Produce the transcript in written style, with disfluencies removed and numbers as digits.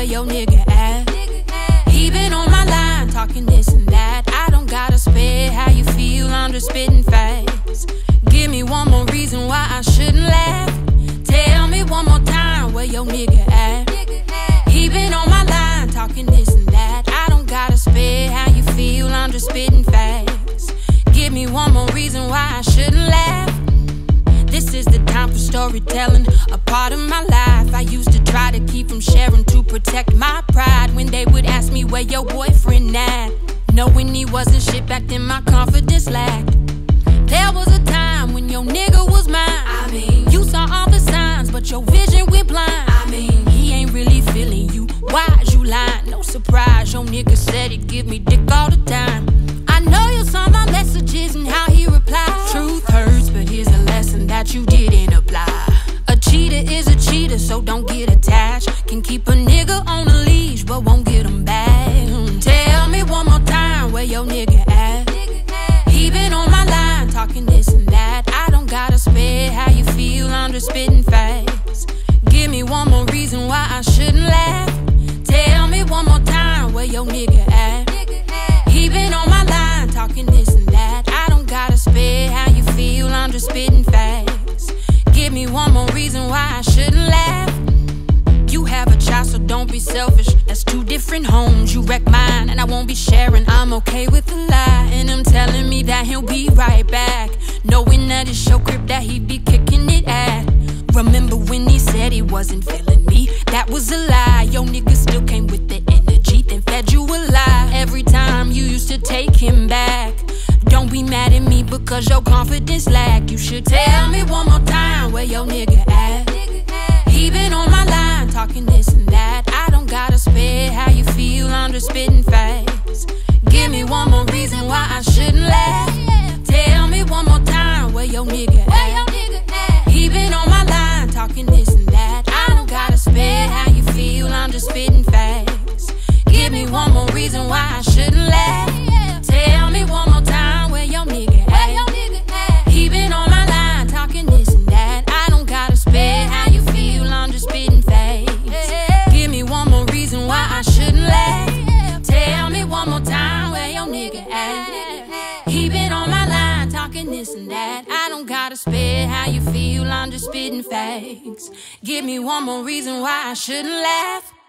where your nigga at? He been on my line, talking this and that. I don't gotta spare how you feel, I'm just spitting facts. Give me one more reason why I shouldn't laugh. Tell me one more time where your nigga at? He been on my line, talking this and that. I don't gotta spare how you feel, I'm just spitting facts. Give me one more reason why I shouldn't laugh. This is the time for storytelling, a part of my life I used to try to keep from sharing to protect my pride. When they would ask me where your boyfriend at, knowing he wasn't shit, back then my confidence lacked. There was a time when your nigga was mine. I mean, you saw all the signs, but your vision went blind. I mean, he ain't really feeling you, why'd you lying? No surprise, your nigga said he'd give me dick all the time. I know you saw my messages and how he replied. Truth hurts, but here's a lesson that you didn't apply. A cheater is a cheater, so don't get attached. Can keep a nigga on a leash, but won't get him back. Tell me one more time where your nigga at? He been on my line, talking this and that. I don't gotta spare how you feel, I'm just spitting facts. Give me one more reason why I shouldn't laugh. Tell me one more time where your nigga at? He been on my line, talking this and that. I don't gotta spare how you feel, I'm just spitting facts. Give me one more reason why I shouldn't laugh. You have a child, so don't be selfish. That's two different homes. You wreck mine, and I won't be sharing. I'm okay with the lie, and I'm telling me that he'll be right back, knowing that it's your crib that he'd be kicking it at. Remember when he said he wasn't feeling me? That was a lie. Your nigga still came with the energy, then fed you a lie. Every time you used to take him back. Don't be mad at me because your confidence lack. You should tell me one more time where your nigga at? He been on my line, talking this and that. I don't gotta spare how you feel, I'm just spitting facts. Give me one more reason why I shouldn't laugh. Tell me one more time where your nigga at? He been on my line, talking this and that. I don't gotta spare how you feel, I'm just spitting facts. Give me one more reason why I shouldn't laugh. Tell me one more time where your nigga at? He been on my line, talking this and that. I don't gotta spare how you feel, I'm just spitting facts. Give me one more reason why I shouldn't laugh. Tell me one more time where your nigga at? He been on my line, talking this and that. I don't gotta spare how you feel, I'm just spitting facts. Give me one more reason why I shouldn't laugh.